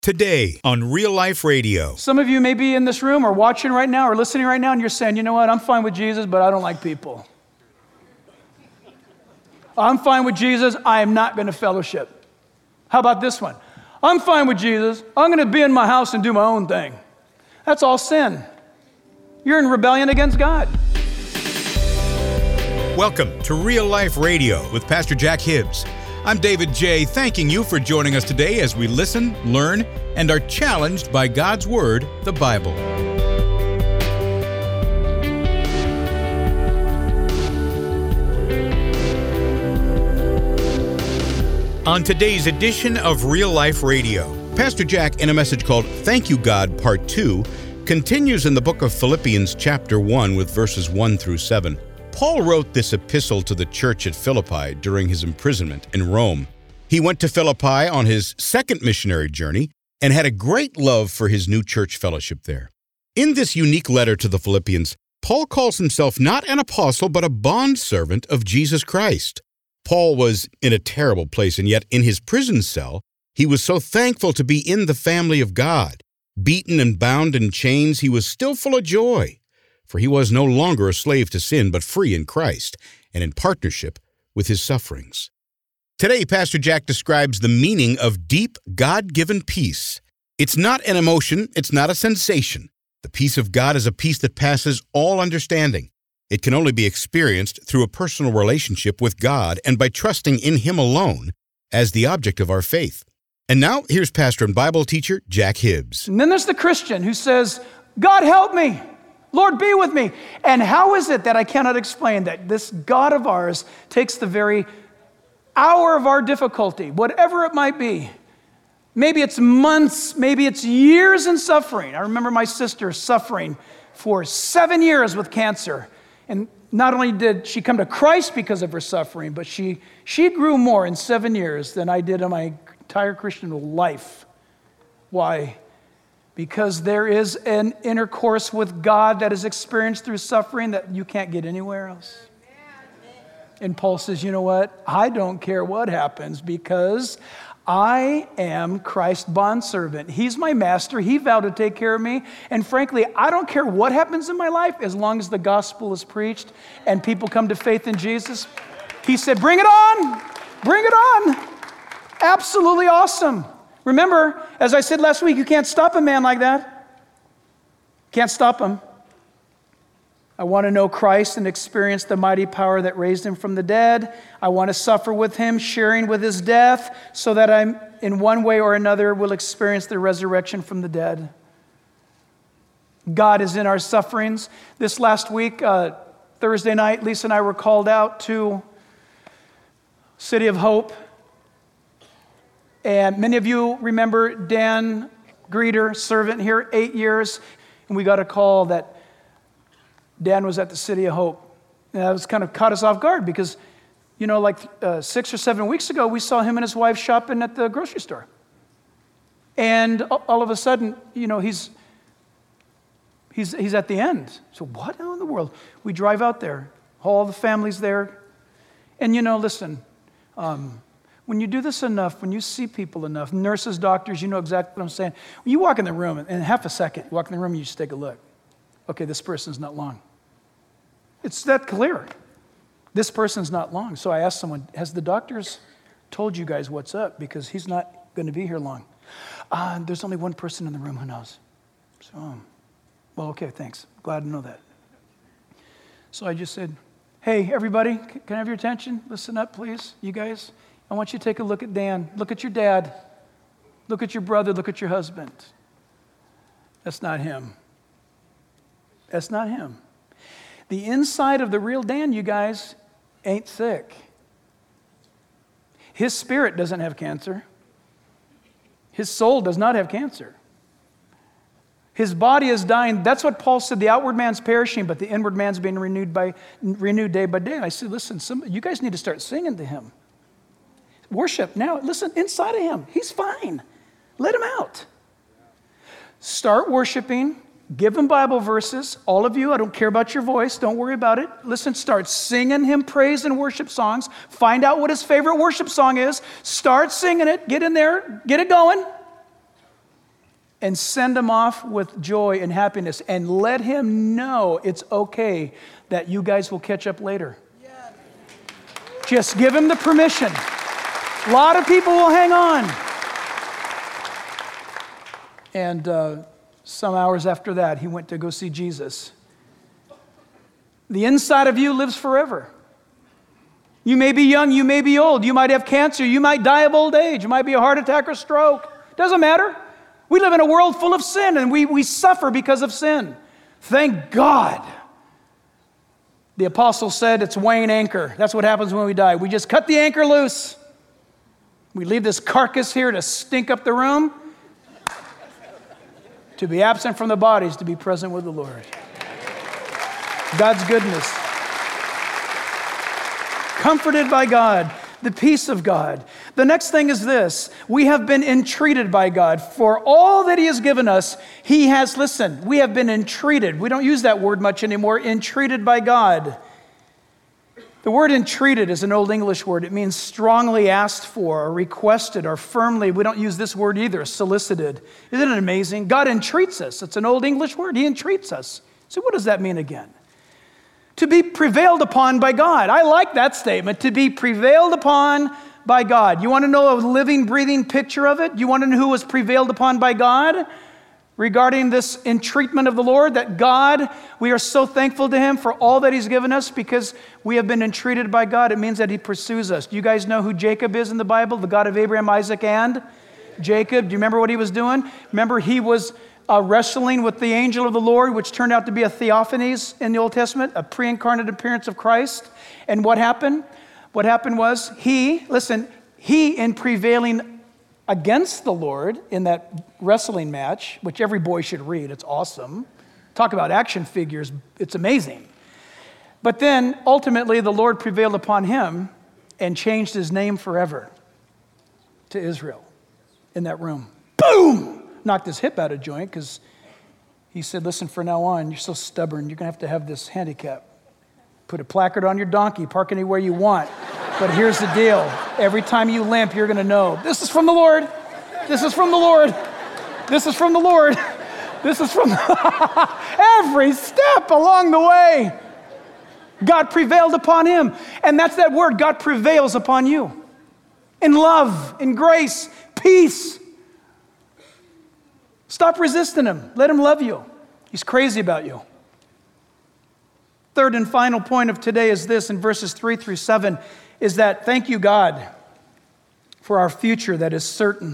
Today on Real Life Radio. Some of you may be in this room or watching right now or listening right now and you're saying, you know what, I'm fine with Jesus, but I don't like people. I'm fine with Jesus, I am not going to fellowship. How about this one? I'm fine with Jesus, I'm going to be in my house and do my own thing. That's all sin. You're in rebellion against God. Welcome to Real Life Radio with Pastor Jack Hibbs. I'm David J., thanking you for joining us today as we listen, learn, and are challenged by God's Word, the Bible. On today's edition of Real Life Radio, Pastor Jack, in a message called Thank You, God, Part 2, continues in the book of Philippians chapter 1 with verses 1 through 7. Paul wrote this epistle to the church at Philippi during his imprisonment in Rome. He went to Philippi on his second missionary journey and had a great love for his new church fellowship there. In this unique letter to the Philippians, Paul calls himself not an apostle but a bondservant of Jesus Christ. Paul was in a terrible place, and yet in his prison cell, he was so thankful to be in the family of God. Beaten and bound in chains, he was still full of joy. For he was no longer a slave to sin, but free in Christ, and in partnership with his sufferings. Today, Pastor Jack describes the meaning of deep, God-given peace. It's not an emotion, it's not a sensation. The peace of God is a peace that passes all understanding. It can only be experienced through a personal relationship with God and by trusting in Him alone as the object of our faith. And now, here's pastor and Bible teacher Jack Hibbs. And then there's the Christian who says, God help me. Lord, be with me. And how is it that I cannot explain that this God of ours takes the very hour of our difficulty, whatever it might be. Maybe it's months, maybe it's years in suffering. I remember my sister suffering for 7 years with cancer. And not only did she come to Christ because of her suffering, but she grew more in 7 years than I did in my entire Christian life. Why? Because there is an intercourse with God that is experienced through suffering that you can't get anywhere else. And Paul says, you know what? I don't care what happens because I am Christ's bondservant. He's my master. He vowed to take care of me. And frankly, I don't care what happens in my life as long as the gospel is preached and people come to faith in Jesus. He said, bring it on. Bring it on. Absolutely awesome. Remember, as I said last week, you can't stop a man like that. Can't stop him. I want to know Christ and experience the mighty power that raised him from the dead. I want to suffer with him, sharing with his death, so that I'm, in one way or another, will experience the resurrection from the dead. God is in our sufferings. This last week, Thursday night, Lisa and I were called out to City of Hope. And many of you remember Dan Greeter, servant here, 8 years. And we got a call that Dan was at the City of Hope. And that was kind of caught us off guard because, you know, like 6 or 7 weeks ago, we saw him and his wife shopping at the grocery store. And all of a sudden, you know, he's at the end. So what in the world? We drive out there, all the family's there. And, you know, listen, when you do this enough, when you see people enough, nurses, doctors, you know exactly what I'm saying. When you walk in the room, in half a second, you walk in the room and you just take a look. Okay, this person's not long. It's that clear. This person's not long. So I asked someone, has the doctors told you guys what's up? Because he's not going to be here long. There's only one person in the room who knows. So, well, okay, thanks. Glad to know that. So I just said, hey, everybody, can I have your attention? Listen up, please, you guys. I want you to take a look at Dan. Look at your dad. Look at your brother. Look at your husband. That's not him. That's not him. The inside of the real Dan, you guys, ain't sick. His spirit doesn't have cancer. His soul does not have cancer. His body is dying. That's what Paul said. The outward man's perishing, but the inward man's being renewed day by day. And I said, listen, you guys need to start singing to him. Worship now. Listen, inside of him, he's fine. Let him out. Start worshiping. Give him Bible verses. All of you, I don't care about your voice. Don't worry about it. Listen, start singing him praise and worship songs. Find out what his favorite worship song is. Start singing it. Get in there. Get it going. and send him off with joy and happiness and let him know it's okay that you guys will catch up later. Yes. Just give him the permission. A lot of people will hang on. And some hours after that, he went to go see Jesus. The inside of you lives forever. You may be young, you may be old, you might have cancer, you might die of old age, you might be a heart attack or stroke. Doesn't matter. We live in a world full of sin, and we suffer because of sin. Thank God. The apostle said it's weighing anchor. That's what happens when we die. We just cut the anchor loose. We leave this carcass here to stink up the room. To be absent from the body is to be present with the Lord. God's goodness. Comforted by God, the peace of God. The next thing is this. We have been entreated by God. For all that he has given us, he has, listen, we have been entreated. We don't use that word much anymore, entreated by God. The word entreated is an Old English word. It means strongly asked for or requested or firmly. We don't use this word either, solicited. Isn't it amazing? God entreats us. It's an Old English word. He entreats us. So what does that mean again? To be prevailed upon by God. I like that statement, to be prevailed upon by God. You want to know a living, breathing picture of it? You want to know who was prevailed upon by God? Regarding this entreatment of the Lord, that God, we are so thankful to him for all that he's given us because we have been entreated by God. It means that he pursues us. Do you guys know who Jacob is in the Bible? The God of Abraham, Isaac, and Jacob. Do you remember what he was doing? Remember he was wrestling with the angel of the Lord, which turned out to be a theophanies in the Old Testament, a pre-incarnate appearance of Christ. And what happened? What happened was he in prevailing against the Lord in that wrestling match, which every boy should read, it's awesome. Talk about action figures, it's amazing. But then ultimately the Lord prevailed upon him and changed his name forever to Israel in that room. Boom! Knocked his hip out of joint because he said, listen, from now on, you're so stubborn, you're going to have this handicap. Put a placard on your donkey, park anywhere you want. But here's the deal. Every time you limp, you're going to know, this is from the Lord. This is from the Lord. This is from the Lord. This is from every step along the way. God prevailed upon him. And that's that word, God prevails upon you. In love, in grace, peace. Stop resisting him. Let him love you. He's crazy about you. Third and final point of today is this in verses 3 through 7, is that thank you, God, for our future that is certain.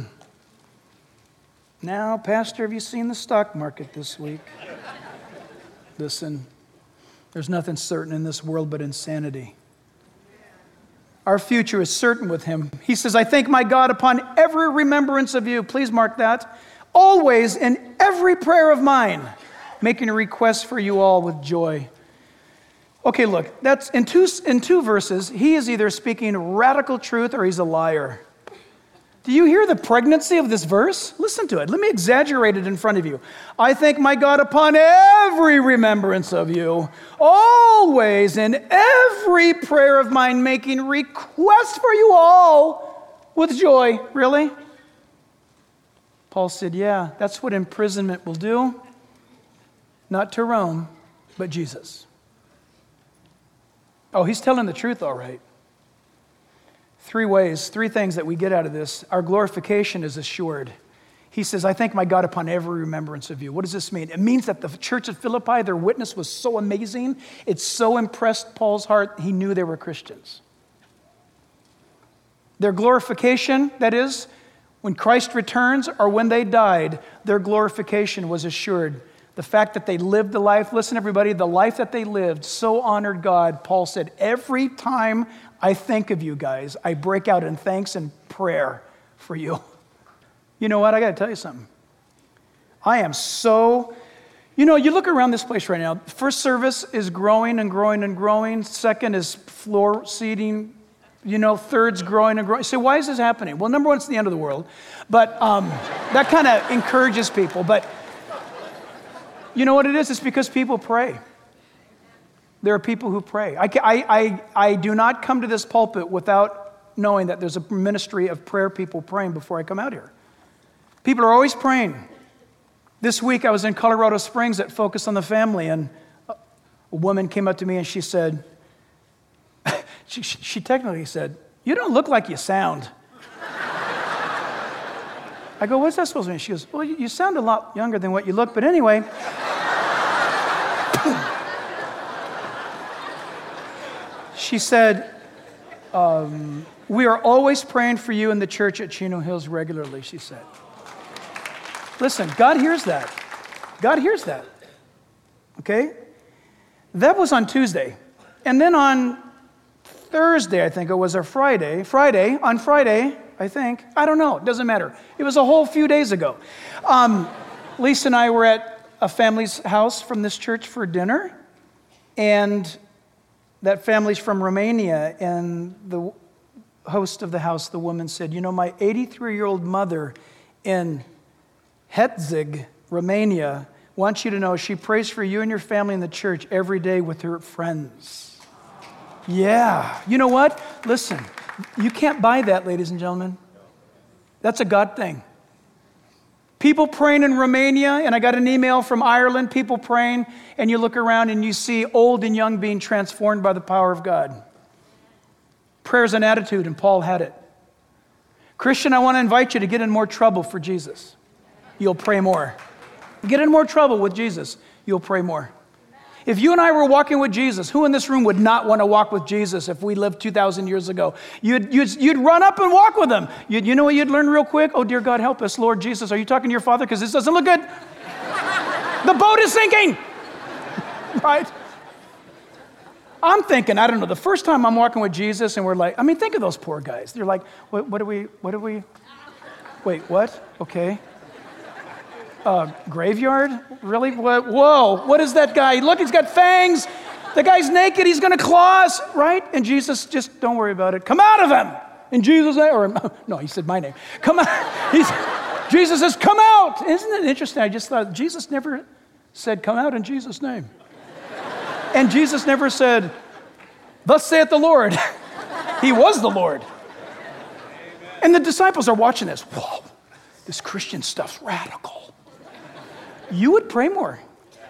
Now, Pastor, have you seen the stock market this week? Listen, there's nothing certain in this world but insanity. Our future is certain with him. He says, I thank my God upon every remembrance of you. Please mark that. Always in every prayer of mine, making a request for you all with joy. Okay, look, that's in two verses, he is either speaking radical truth or he's a liar. Do you hear the pregnancy of this verse? Listen to it. Let me exaggerate it in front of you. I thank my God upon every remembrance of you, always in every prayer of mine, making request for you all with joy. Really? Paul said, yeah, that's what imprisonment will do. Not to Rome, but Jesus. Oh, he's telling the truth, all right. Three things that we get out of this. Our glorification is assured. He says, I thank my God upon every remembrance of you. What does this mean? It means that the church at Philippi, their witness was so amazing. It so impressed Paul's heart, he knew they were Christians. Their glorification, that is, when Christ returns or when they died, their glorification was assured. The fact that they lived the life, listen everybody, the life that they lived so honored God. Paul said, every time I think of you guys, I break out in thanks and prayer for you. You know what? I got to tell you something. I am so, you look around this place right now. First service is growing and growing and growing. Second is floor seating. Third's growing and growing. So why is this happening? Well, number one, it's the end of the world. But that kind of encourages people. But you know what it is? It's because people pray. There are people who pray. I do not come to this pulpit without knowing that there's a ministry of prayer people praying before I come out here. People are always praying. This week I was in Colorado Springs at Focus on the Family, and a woman came up to me and she said, she technically said, "You don't look like you sound." I go, "What's that supposed to mean?" She goes, "Well, you sound a lot younger than what you look, but anyway." She said, "We are always praying for you in the church at Chino Hills regularly," she said. Listen, God hears that. God hears that. Okay? That was on Tuesday. And then on Thursday, I think it was, or Friday, I think. I don't know. It doesn't matter. It was a whole few days ago. Lisa and I were at a family's house from this church for dinner. And that family's from Romania. And the host of the house, the woman said, "You know, my 83-year-old mother in Hetzig, Romania, wants you to know she prays for you and your family in the church every day with her friends." Yeah. You know what? Listen, you can't buy that, ladies and gentlemen. That's a God thing. People praying in Romania, and I got an email from Ireland, people praying, and you look around and you see old and young being transformed by the power of God. Prayer is an attitude, and Paul had it. Christian, I want to invite you to get in more trouble for Jesus. You'll pray more. Get in more trouble with Jesus, you'll pray more. If you and I were walking with Jesus, who in this room would not want to walk with Jesus if we lived 2,000 years ago? You'd run up and walk with him. You know what you'd learn real quick? "Oh, dear God, help us. Lord Jesus, are you talking to your Father? Because this doesn't look good. The boat is sinking." Right? I'm thinking, I don't know, the first time I'm walking with Jesus and we're like, I mean, think of those poor guys. They're like, what do we, wait, what? Okay. Graveyard? Really? What? Whoa, what is that guy? Look, he's got fangs. The guy's naked. He's going to claw us, right? And Jesus, just don't worry about it. Come out of him in Jesus' name. Or, no, he said my name. Come out. Jesus says, "Come out." Isn't it interesting? I just thought Jesus never said, "Come out in Jesus' name." And Jesus never said, "Thus saith the Lord." He was the Lord. And the disciples are watching this. Whoa, this Christian stuff's radical. You would pray more.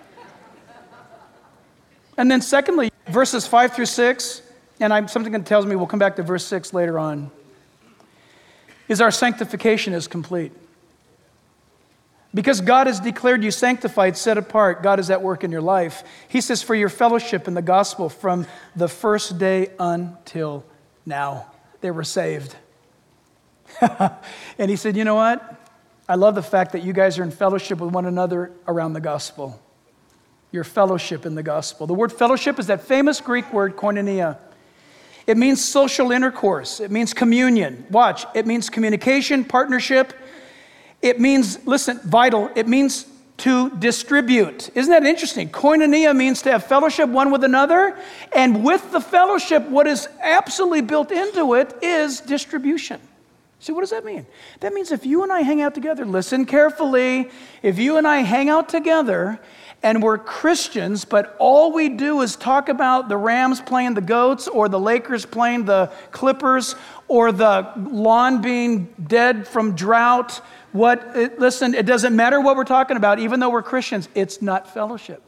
And then secondly, verses 5 through 6, and something that tells me we'll come back to verse 6 later on, is our sanctification is complete. Because God has declared you sanctified, set apart, God is at work in your life. He says, for your fellowship in the gospel from the first day until now. They were saved. And he said, you know what? I love the fact that you guys are in fellowship with one another around the gospel. Your fellowship in the gospel. The word fellowship is that famous Greek word koinonia. It means social intercourse. It means communion. Watch. It means communication, partnership. It means, listen, vital. It means to distribute. Isn't that interesting? Koinonia means to have fellowship one with another. And with the fellowship, what is absolutely built into it is distribution. See, what does that mean? That means if you and I hang out together, listen carefully, if you and I hang out together and we're Christians, but all we do is talk about the Rams playing the Goats or the Lakers playing the Clippers or the lawn being dead from drought, listen, it doesn't matter what we're talking about, even though we're Christians, it's not fellowship.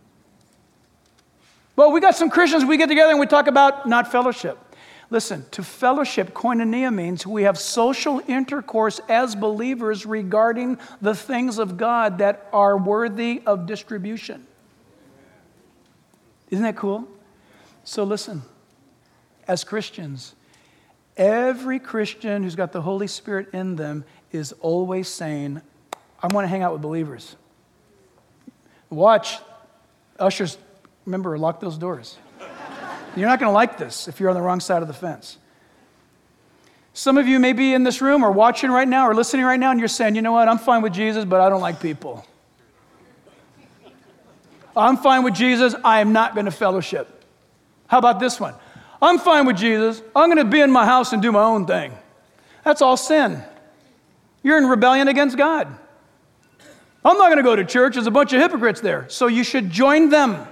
Well, we got some Christians, we get together and we talk about not fellowship. Listen, to fellowship, koinonia means we have social intercourse as believers regarding the things of God that are worthy of distribution. Isn't that cool? So listen, as Christians, every Christian who's got the Holy Spirit in them is always saying, I want to hang out with believers. Watch, ushers, remember, lock those doors. You're not going to like this if you're on the wrong side of the fence. Some of you may be in this room or watching right now or listening right now and you're saying, you know what, I'm fine with Jesus, but I don't like people. I'm fine with Jesus, I am not going to fellowship. How about this one? I'm fine with Jesus, I'm going to be in my house and do my own thing. That's all sin. You're in rebellion against God. I'm not going to go to church, there's a bunch of hypocrites there, so you should join them.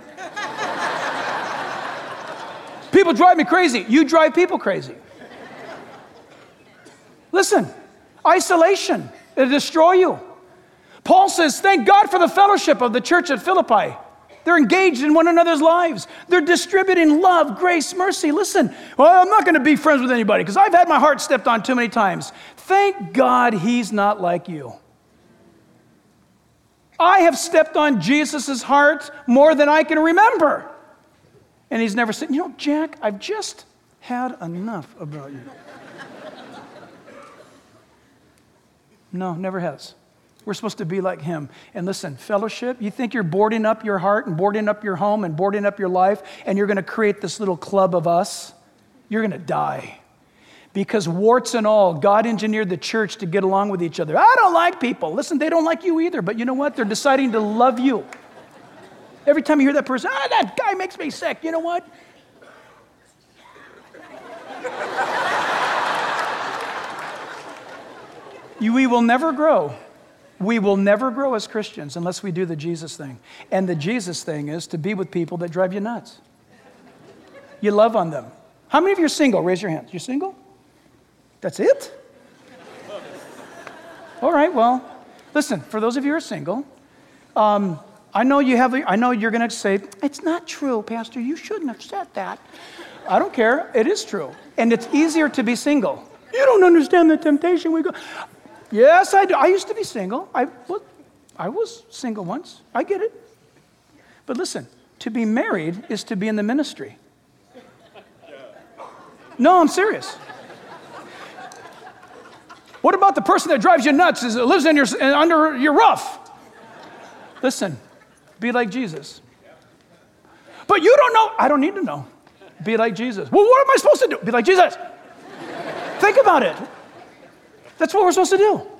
People drive me crazy. You drive people crazy. Listen, isolation, it'll destroy you. Paul says, thank God for the fellowship of the church at Philippi. They're engaged in one another's lives. They're distributing love, grace, mercy. Listen, well, I'm not going to be friends with anybody because I've had my heart stepped on too many times. Thank God he's not like you. I have stepped on Jesus' heart more than I can remember. And he's never said, Jack, I've just had enough about you. No, never has. We're supposed to be like him. And listen, fellowship, you think you're boarding up your heart and boarding up your home and boarding up your life and you're going to create this little club of us? You're going to die. Because warts and all, God engineered the church to get along with each other. I don't like people. Listen, they don't like you either. But you know what? They're deciding to love you. Every time you hear that person, that guy makes me sick. You know what? We will never grow. We will never grow as Christians unless we do the Jesus thing. And the Jesus thing is to be with people that drive you nuts. You love on them. How many of you are single? Raise your hands. You're single? That's it? All right, well, listen, for those of you who are single, I know you're going to say, it's not true, Pastor. You shouldn't have said that. I don't care. It is true. And it's easier to be single. You don't understand the temptation we go. Yes, I do. I used to be single. I was single once. I get it. But listen, to be married is to be in the ministry. No, I'm serious. What about the person that drives you nuts, lives under your roof? Listen, be like Jesus. But you don't know. I don't need to know. Be like Jesus. Well, what am I supposed to do? Be like Jesus. Think about it. That's what we're supposed to do.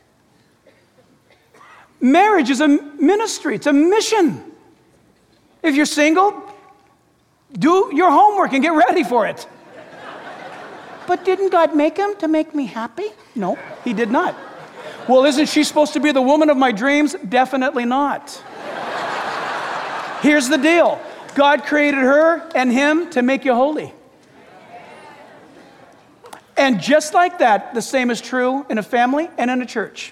Marriage is a ministry. It's a mission. If you're single, do your homework and get ready for it. But didn't God make him to make me happy? No, he did not. Well, isn't she supposed to be the woman of my dreams? Definitely not. Here's the deal. God created her and him to make you holy. And just like that, the same is true in a family and in a church.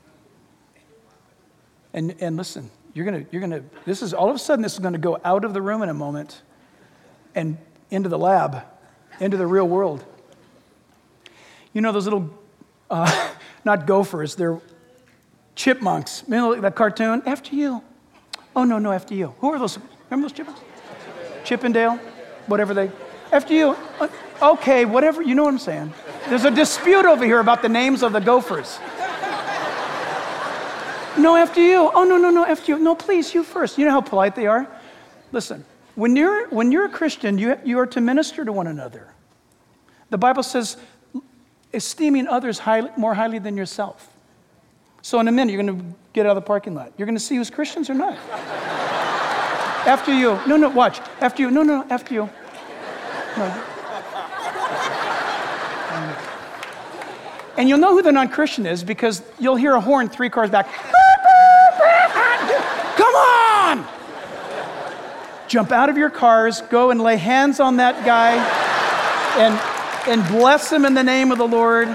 And listen, this is all of a sudden this is going to go out of the room in a moment and into the lab, into the real world. You know those little, not gophers, they're chipmunks. Remember that cartoon? After you. Oh, no, after you. Who are those? Remember those chipmunks? Chippendale? Whatever they, after you. Okay, whatever, you know what I'm saying. There's a dispute over here about the names of the gophers. No, after you. Oh, no, after you. No, please, you first. You know how polite they are? Listen, when you're a Christian, you are to minister to one another. The Bible says, esteeming others more highly than yourself. So in a minute, you're going to get out of the parking lot. You're going to see who's Christians or not. After you. No, watch. After you. No, after you. No. And you'll know who the non-Christian is because you'll hear a horn 3 cars back. Come on! Jump out of your cars, go and lay hands on that guy and bless him in the name of the Lord.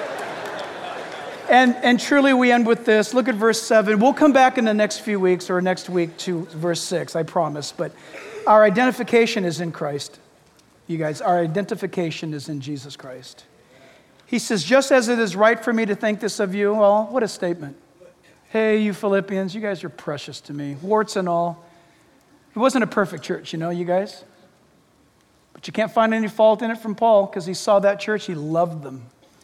And truly we end with this. Look at verse 7. We'll come back in the next few weeks or next week to verse 6, I promise. But our identification is in Christ. You guys, our identification is in Jesus Christ. He says, just as it is right for me to think this of you, well, what a statement. Hey, you Philippians, you guys are precious to me, warts and all. It wasn't a perfect church, you guys. But you can't find any fault in it from Paul because he saw that church, he loved them.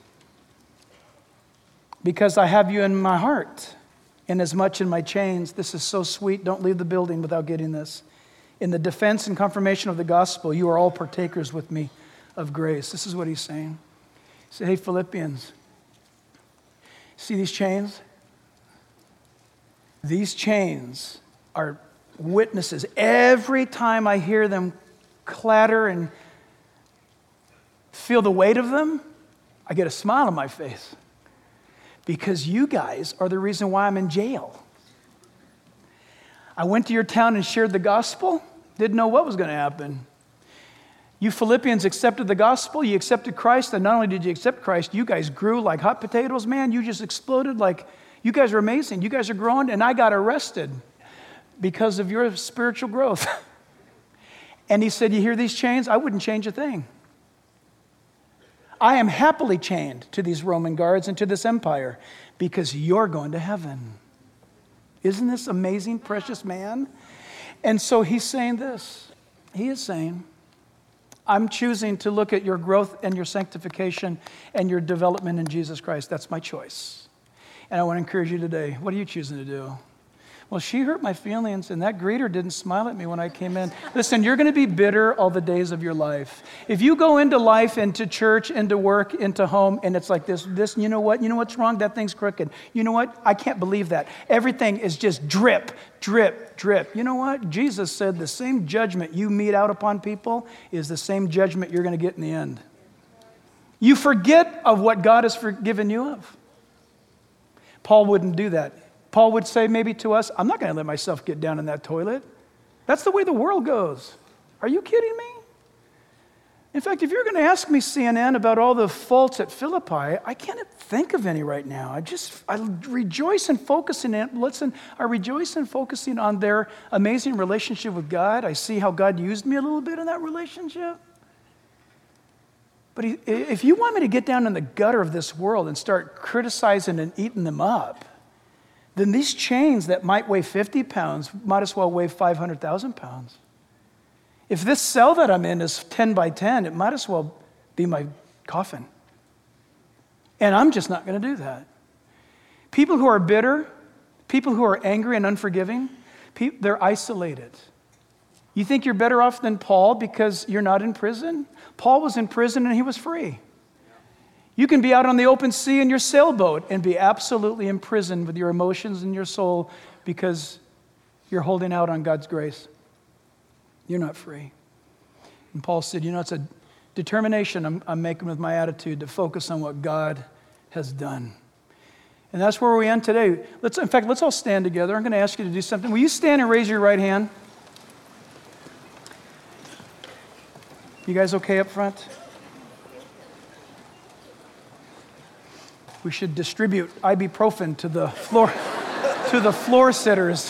Because I have you in my heart, inasmuch in my chains. This is so sweet. Don't leave the building without getting this. In the defense and confirmation of the gospel, you are all partakers with me of grace. This is what he's saying. He said, hey, Philippians, see these chains? These chains are witnesses. Every time I hear them clatter and feel the weight of them, I get a smile on my face. Because you guys are the reason why I'm in jail. I went to your town and shared the gospel, didn't know what was going to happen. You Philippians accepted the gospel, you accepted Christ, and not only did you accept Christ, you guys grew like hot potatoes, man. You just exploded like, You guys are amazing. You guys are growing. And I got arrested because of your spiritual growth. And he said, you hear these chains? I wouldn't change a thing. I am happily chained to these Roman guards and to this empire because you're going to heaven. Isn't this amazing, precious man? And so he's saying this. He is saying, I'm choosing to look at your growth and your sanctification and your development in Jesus Christ. That's my choice. And I want to encourage you today. What are you choosing to do? Well, she hurt my feelings, and that greeter didn't smile at me when I came in. Listen, you're going to be bitter all the days of your life. If you go into life, into church, into work, into home, and it's like this, you know what? You know what's wrong? That thing's crooked. You know what? I can't believe that. Everything is just drip, drip, drip. You know what? Jesus said the same judgment you mete out upon people is the same judgment you're going to get in the end. You forget of what God has forgiven you of. Paul wouldn't do that. Paul would say maybe to us, I'm not going to let myself get down in that toilet. That's the way the world goes. Are you kidding me? In fact, if you're going to ask me, CNN, about all the faults at Philippi, I can't think of any right now. I rejoice in focusing on their amazing relationship with God. I see how God used me a little bit in that relationship. But if you want me to get down in the gutter of this world and start criticizing and eating them up, then these chains that might weigh 50 pounds might as well weigh 500,000 pounds. If this cell that I'm in is 10 by 10, it might as well be my coffin. And I'm just not going to do that. People who are bitter, people who are angry and unforgiving, they're isolated. You think you're better off than Paul because you're not in prison? Paul was in prison and he was free. You can be out on the open sea in your sailboat and be absolutely imprisoned with your emotions and your soul because you're holding out on God's grace. You're not free. And Paul said, it's a determination I'm making with my attitude to focus on what God has done. And that's where we end today. Let's all stand together. I'm going to ask you to do something. Will you stand and raise your right hand? You guys okay up front? We should distribute ibuprofen to the floor sitters.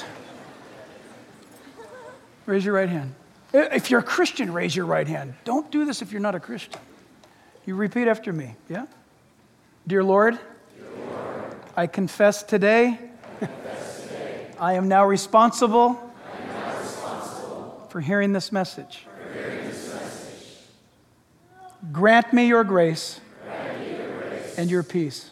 Raise your right hand. If you're a Christian, raise your right hand. Don't do this if you're not a Christian. You repeat after me, yeah? Dear Lord, I confess today, I am now responsible for hearing this message. Grant me your grace and your peace.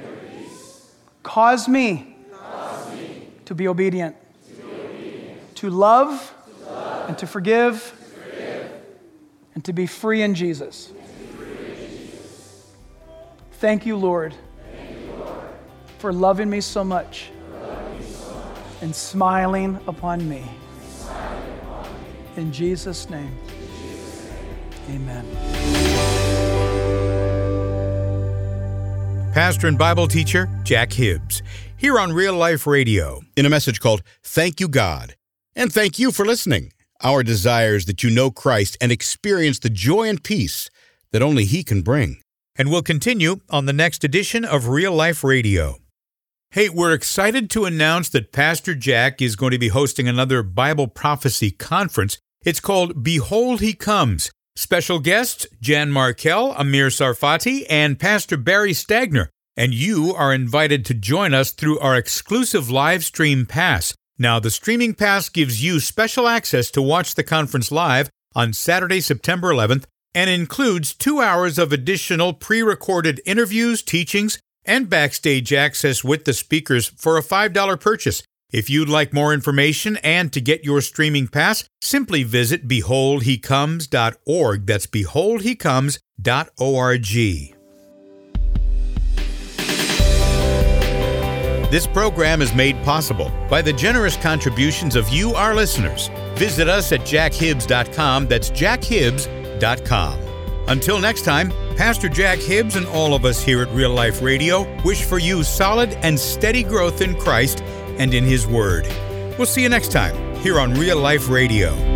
Cause me to be obedient, to love and to forgive, and to be free in Jesus. Thank you, Lord, for loving me so much and smiling upon me. In Jesus' name, amen. Pastor and Bible teacher Jack Hibbs, here on Real Life Radio, in a message called Thank You, God. And thank you for listening. Our desire is that you know Christ and experience the joy and peace that only He can bring. And we'll continue on the next edition of Real Life Radio. Hey, we're excited to announce that Pastor Jack is going to be hosting another Bible prophecy conference. It's called Behold He Comes. Special guests, Jan Markell, Amir Sarfati, and Pastor Barry Stagner. And you are invited to join us through our exclusive live stream pass. Now, the streaming pass gives you special access to watch the conference live on Saturday, September 11th, and includes 2 hours of additional pre-recorded interviews, teachings, and backstage access with the speakers for a $5 purchase. If you'd like more information and to get your streaming pass, simply visit beholdhecomes.org. That's beholdhecomes.org. This program is made possible by the generous contributions of you, our listeners. Visit us at jackhibbs.com. That's jackhibbs.com. Until next time, Pastor Jack Hibbs and all of us here at Real Life Radio wish for you solid and steady growth in Christ and in His Word. We'll see you next time here on Real Life Radio.